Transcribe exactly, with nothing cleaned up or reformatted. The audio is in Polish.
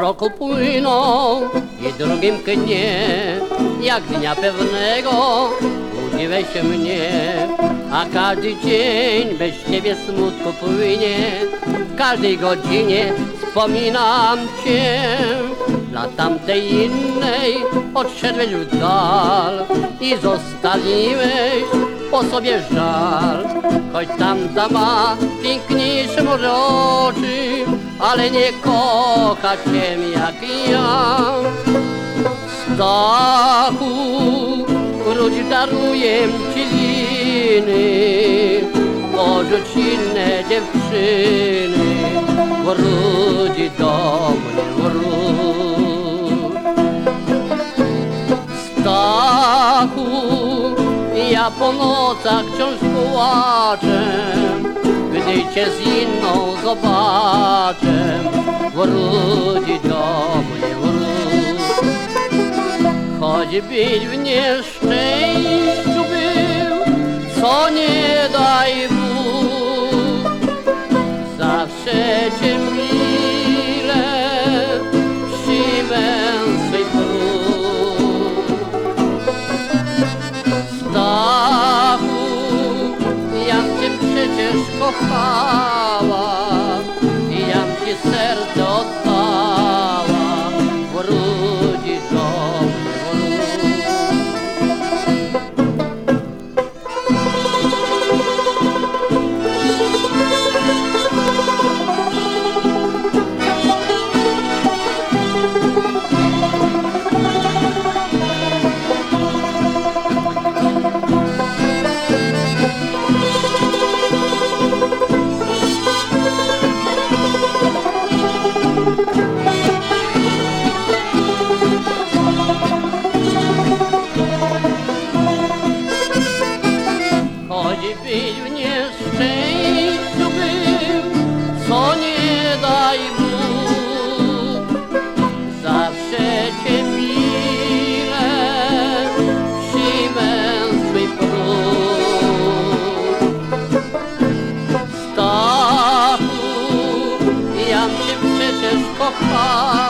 roku płyną i drugim knie, jak dnia pewnego budziłeś mnie, a każdy dzień bez ciebie smutku płynie. W każdej godzinie wspominam cię, dla tamtej innej odszedłeś w dal i zostawiłeś po sobie żal. Choć tamta ma piękniejsze może oczy, ale nie kocha cię jak ja. Stachu, wróć, daruję ci winy, porzuć inne dziewczyny, wróć do mnie, wróć. Stachu, ja po nocach wciąż płaczę, gdy cię z inną zobaczę. Wróć do mnie, wróć. Choćbyś w nieszczęściu był, co nie daj Bóg, zawsze cię mile przyjmę swej próg. Stachu, jam cię przecież kochała, jam ci serce oddała. Wróć do mnie, wróć. Choćbyś w nieszczęściu był, co nie daj Bóg, zawsze cię mile przyjmę swej próg. Stachu, jam cię przecież kochała,